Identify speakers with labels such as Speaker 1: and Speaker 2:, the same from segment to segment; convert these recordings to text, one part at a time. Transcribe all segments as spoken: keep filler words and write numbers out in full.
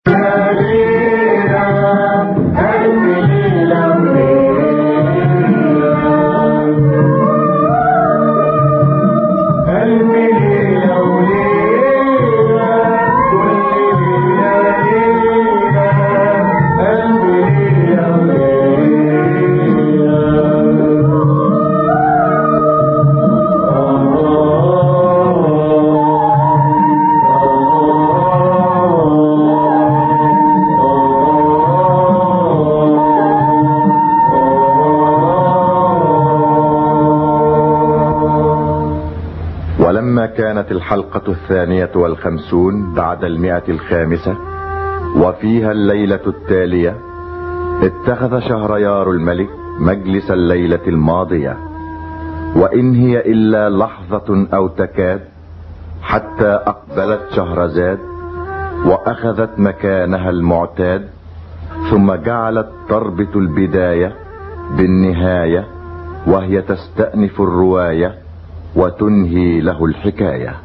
Speaker 1: كانت الحلقة الثانية والخمسون بعد المئة الخامسة وفيها الليلة التالية. اتخذ شهريار الملك مجلس الليلة الماضية، وإن هي إلا لحظة أو تكاد حتى أقبلت شهرزاد وأخذت مكانها المعتاد، ثم جعلت تربط البداية بالنهاية وهي تستأنف الرواية وتنهي له الحكاية.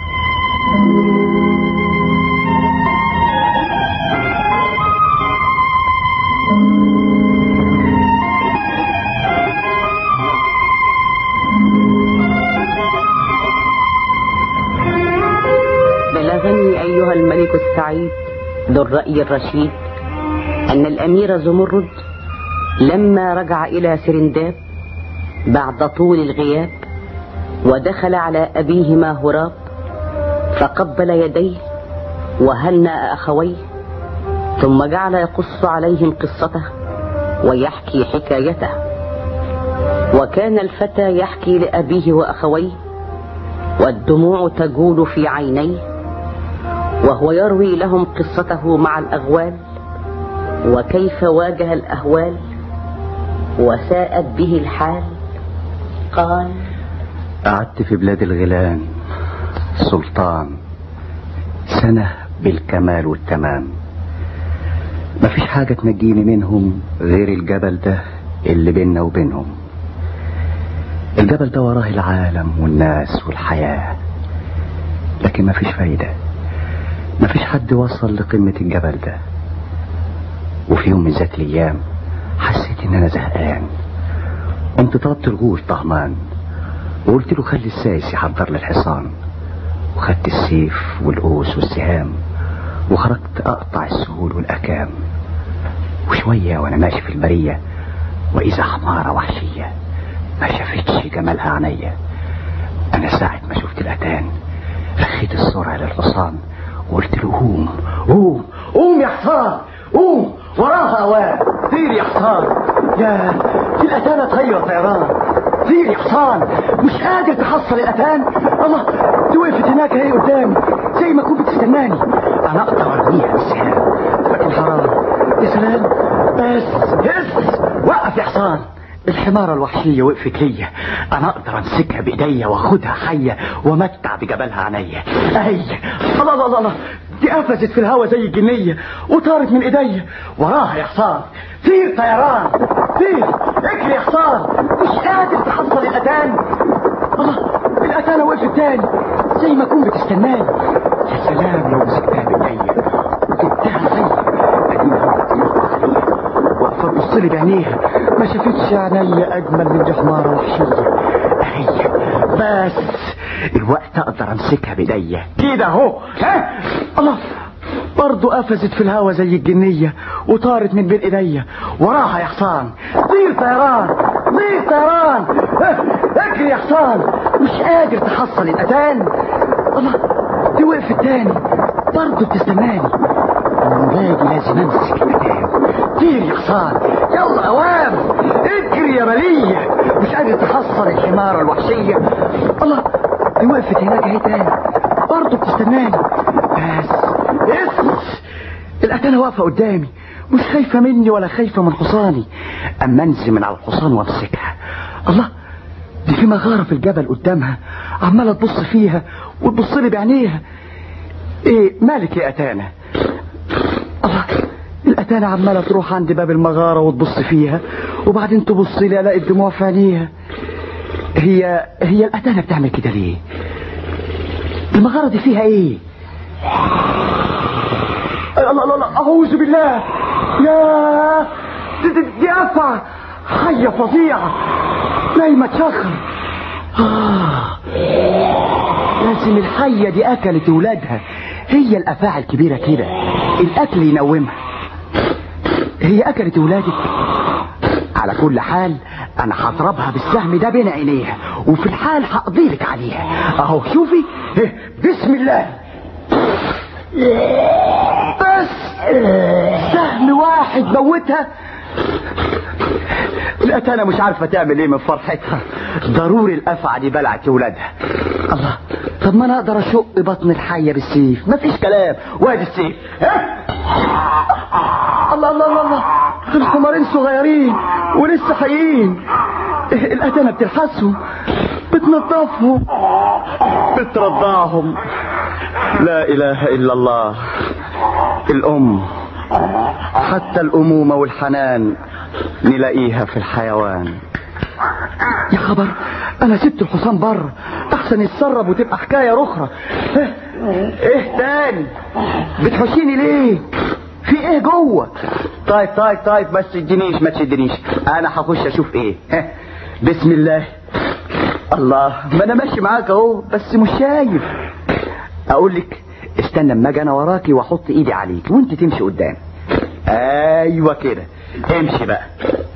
Speaker 2: بلغني أيها الملك السعيد ذو الرأي الرشيد أن الأمير زمرد لما رجع إلى سرنداب بعد طول الغياب ودخل على أبيهما هراب فقبل يديه وهنأ أخويه، ثم جعل يقص عليهم قصته ويحكي حكايته. وكان الفتى يحكي لأبيه وأخويه والدموع تجول في عينيه، وهو يروي لهم قصته مع الأغوال وكيف واجه الأهوال وساءت به الحال. قال:
Speaker 3: قعدت في بلاد الغيلان سلطان سنة بالكمال والتمام، مفيش حاجة تنجيني منهم غير الجبل ده اللي بيننا وبينهم. الجبل ده وراه العالم والناس والحياة، لكن مفيش فايدة، مفيش حد وصل لقمة الجبل ده. وفي يوم من ذات الأيام حسيت ان انا زهقان، قمت طلبت الغول طهمان وقلت له خلي السايس يحضر لي الحصان، وخدت السيف والقوس والسهام وخرجت اقطع السهول والاكام. وشوية وانا ماشي في البرية واذا حمارة وحشية ما شافتش جمالها عينيا. انا ساعة ما شفت الاتان رخيت السرعة للحصان وقلت له قوم قوم قوم يا حصان قوم، وراها اوان، طير يا حصان. يا دي الاتان تغير طيران، طير يا حصان، مش قادر تحصل الاتان. الله، دي وقفت هناك اهي قدامي زي ما كنت بتستناني. انا اقدر ارميها بالسهام لكن حرام. يا سلام، بس بس وقف يا حصان. الحمارة الوحشية وقفت ليا، انا اقدر امسكها بايديا واخدها حية ومتع بجبلها عينيا. اهي الله الله الله، دي قفزت في الهوا زي الجنية وطارت من ايديا. وراها يا حصان، طير طيران، طير اجري يا حصان، مش قادر تحصل الاتان. الله، الاتانة وقفت تاني زي ما كنت بتستناني. يا سلام لو مسكتها بايديا وجبتها زي اديها طيرت عليها واقفة تبصلي بعينيها، ما شافتش عينيا اجمل من دي حمارة وحشية. اهي بس الوقت اقدر امسكها بايديا كده اهو. ها الله، برضو قفزت في الهوا زي الجنية وطارت من بين ايديا. وراها يا حصان، طير طيران، طير طيران، اجري يا حصان، مش قادر تحصل الاتان. الله، دي وقفت تاني برضو بتستناني. المبادي لازم امسك الاتان. طير يا حصان، يلا اوام، اجري يا بلية، مش قادر تحصل الحمارة الوحشية. الله، دي وقفت هناك اهي تاني برضو بتستناني. بس بس الاتانة واقفة قدامي مش خايفة مني ولا خايفة من حصاني. اما انزل من على الحصان وامسكها. الله، دي في مغارة في الجبل قدامها عمالة تبص فيها وتبص لي بعينيها. ايه مالك يا اتانة؟ الله، الاتانة عمالة تروح عند باب المغارة وتبص فيها وبعدين تبص لي الاقي الدموع في عينيها. هي هي الاتانة بتعمل كده ليه؟ المغارة دي فيها ايه؟ الله الله الله، اعوذ بالله. يا دي, دي, دي افعى حيه فظيعه نايمه تشخر. آه. لازم الحيه دي اكلت ولادها. هي الافاعي الكبيره كده الاكل ينومها. هي اكلت ولادك. على كل حال انا هضربها بالسهم ده بين عينيها، وفي الحال هقضيلك عليها. اهو شوفي، بسم الله. بس سهم واحد موتها. لقيت انا مش عارفه تعمل ايه من فرحتها. ضروري الافعى دي بلعت ولادها. الله، طب ما انا اقدر اشق بطن الحيه بالسيف، مفيش كلام. وادي السيف. الله الله الله الله، الحمارين صغيرين ولسه حيين. القتله بتلحسهم، بتنظفهم، بترضعهم. لا اله الا الله. الام، حتى الامومه والحنان نلاقيها في الحيوان. يا خبر، انا سبت الحصان بره احسن يتسرب وتبقى حكايه اخرى. ايه, إيه تاني بتحشيني ليه؟ في ايه جوه؟ طيب طيب طيب ما تشدنيش ما تشدنيش، انا هخش اشوف ايه. بسم الله. الله، ما انا ماشي معاك اهو بس مش شايف. اقول لك استنى اما اجي انا وراكي واحط ايدي عليك وانت تمشي قدام. ايوه كده، امشي بقى.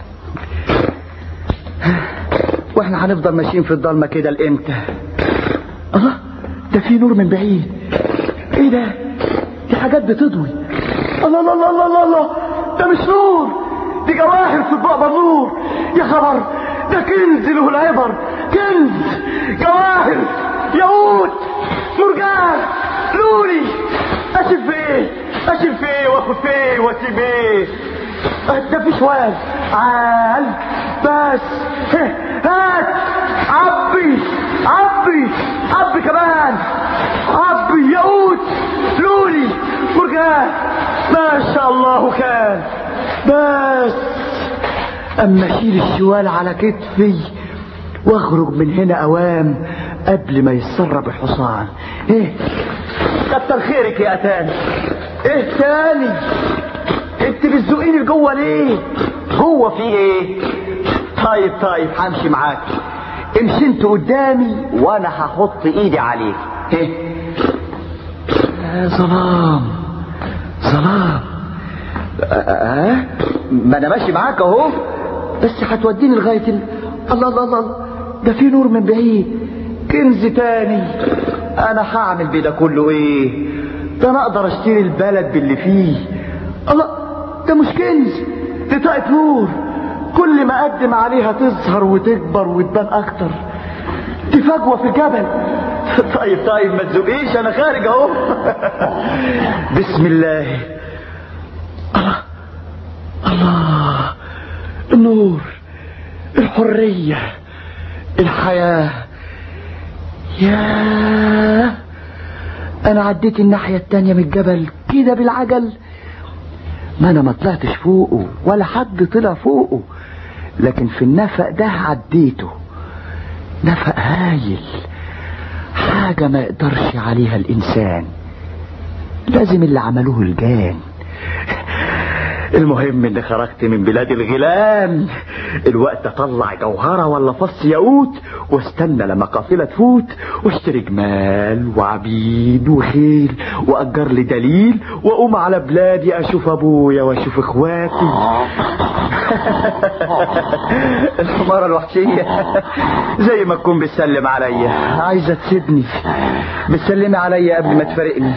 Speaker 3: واحنا هنفضل ماشيين في الضلمه كده لامتى؟ الله، ده في نور من بعيد. ايه ده؟ دي حاجات بتضوي. الله الله الله الله الله، ده مش نور، دي جواهر في الضوء نور. يا خبر، ده كنز له العبر. كنز، جواهر، ياقوت، مرجان، لولي. اشيل في ايه؟ اشيل في ايه واخد في ايه واسيب ايه؟ ده في شوال عال بس. هات، عبي عبي عبي كمان، عبي ياقوت، لولي، مرجان. ما شاء الله كان. بس اما اشيل الشوال على كتفي واخرج من هنا اوام قبل ما يتسرب الحصان. ايه كتر خيرك يا اتاني. ايه تاني؟ انت بتزقيني لجوه ليه؟ جوه في ايه؟ طيب طيب همشي معاك. امشي انت قدامي وانا هحط ايدي عليك. ايه؟ يا ظلام ظلام. اه ما انا ماشي معاك اهو، بس هتوديني لغايه ال... الله الله الله، ده في نور من بعيد. كنز تاني. انا هعمل بده كله ايه؟ ده انا اقدر اشتري البلد باللي فيه. الله، ده مش كنز، دي طاقة نور. كل ما اقدم عليها تظهر وتكبر وتبان اكتر. دي فجوه في الجبل. طيب طيب ما تزقيش، انا خارج اهو. بسم الله. الله الله، النور، الحريه، الحياه. ياه، انا عديت الناحيه التانيه من الجبل كده بالعجل. ما انا ما طلعتش فوقه ولا حد طلع فوقه، لكن في النفق ده عديته. نفق هايل، حاجة ما يقدرش عليها الإنسان، لازم اللي عملوه الجان. المهم اني خرجت من بلاد الغيلان. الوقت اطلع جوهرة ولا فص ياقوت واستنى لما قافلة تفوت واشتري جمال وعبيد وخيل واجر لي دليل واقوم على بلادي اشوف ابويا واشوف اخواتي. الحمارة الوحشية زي ما تكون بتسلم عليا، عايزة تسيبني. بتسلمي عليا قبل ما تفارقني.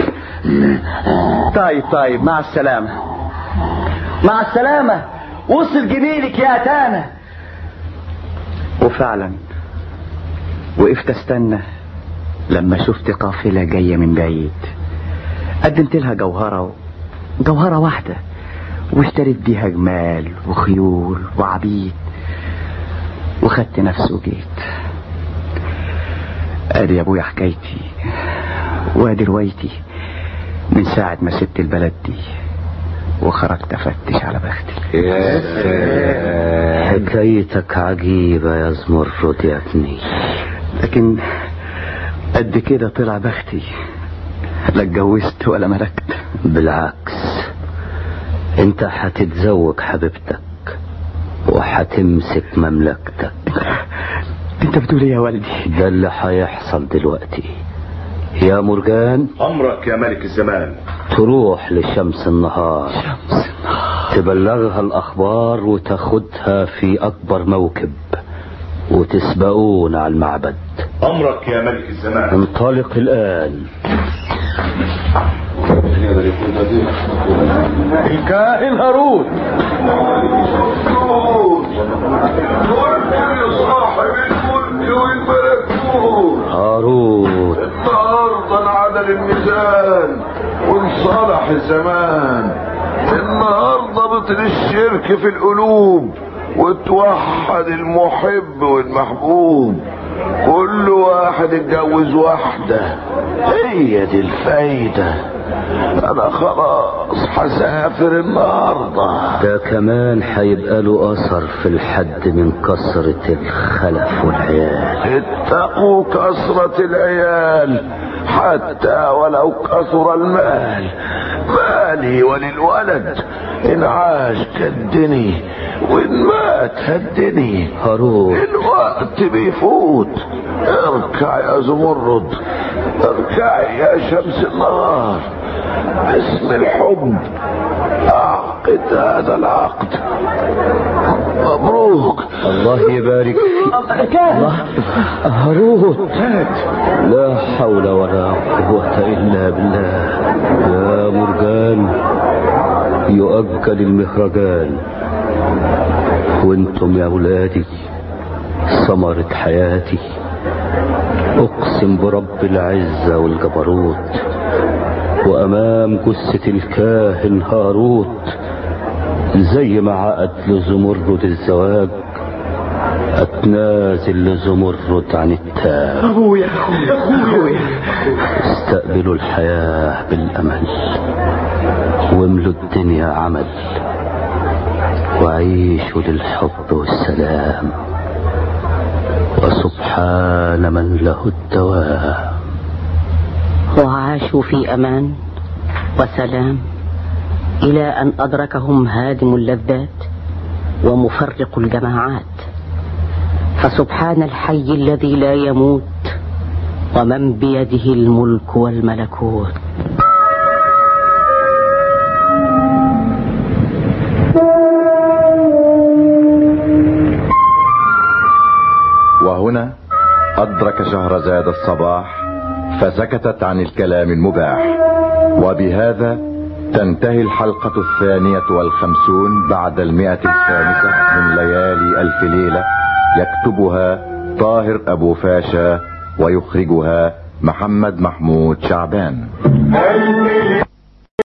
Speaker 3: طيب طيب مع السلامة. مع السلامة، وصل جميلك يا أتانا. وفعلا وقفت استنى لما شفت قافلة جاية من بعيد. قدمت لها جوهرة جوهرة واحدة واشتريت بيها جمال وخيول وعبيد وخدت نفسي وجيت. ادي يا ابويا حكايتي وادي روايتي من ساعة ما سبت البلد دي وخرجت افتش على بختي.
Speaker 4: يا سلام، حكايتك عجيبة يا زمرد يا ابني.
Speaker 3: لكن قد كده طلع بختي، لا اتجوزت ولا ملكت.
Speaker 4: بالعكس، انت هتتزوج حبيبتك وهتمسك مملكتك.
Speaker 3: انت بتقول ايه يا والدي؟
Speaker 4: ده اللي هيحصل دلوقتي يا مرجان.
Speaker 5: امرك يا ملك الزمان.
Speaker 4: تروح لشمس النهار،
Speaker 3: شمس النهار،
Speaker 4: تبلغها الاخبار وتاخدها في اكبر موكب وتسبقون على المعبد.
Speaker 5: امرك يا ملك الزمان.
Speaker 4: انطلق الان.
Speaker 5: الكاهن هارون. صاحب الملك والملكوت.
Speaker 4: هارون،
Speaker 5: النهارده انعدل الميزان وانصلح الزمان. النهارده بطل الشرك في القلوب وتوحد المحب والمحبوب. كل واحد اتجوز واحدة، هي دي الفايدة. انا خلاص هسافر النهارده.
Speaker 4: ده كمان هيبقى له اثر في الحد من كثرة الخلف والعيال.
Speaker 5: اتقوا كثرة العيال حتى ولو كثر المال. مالي وللولد، ان عاش كدني وان مات هدني.
Speaker 4: هارون،
Speaker 5: الوقت بيفوت. اركع يا زمرد، اركعي يا شمس النهار. باسم الحب اعقد هذا العقد. مبروك.
Speaker 4: الله يبارك فيك. الله. هارون، لا حول ولا قوة الا بالله. يا مرجان، يؤجل المهرجان، وانتم يا اولادي ثمرة حياتي. اقسم برب العزة والجبروت وامام جثة الكاهن هاروت، زي ما عقد لزمرد الزواج اتنازل لزمرد عن التاج.
Speaker 3: ابويا ابويا،
Speaker 4: استقبلوا الحياة بالامل واملوا الدنيا عمل وعيشوا للحب والسلام، وسبحان من له الدوام.
Speaker 2: وعاشوا في امان وسلام الى ان ادركهم هادم اللذات ومفرق الجماعات. فسبحان الحي الذي لا يموت ومن بيده الملك والملكوت.
Speaker 1: وهنا أدرك شهرزاد الصباح فسكتت عن الكلام المباح. وبهذا تنتهي الحلقة الثانية والخمسون بعد المئة الخامسة من ليالي ألف ليلة. يكتبها طاهر أبو فاشا ويخرجها محمد محمود شعبان.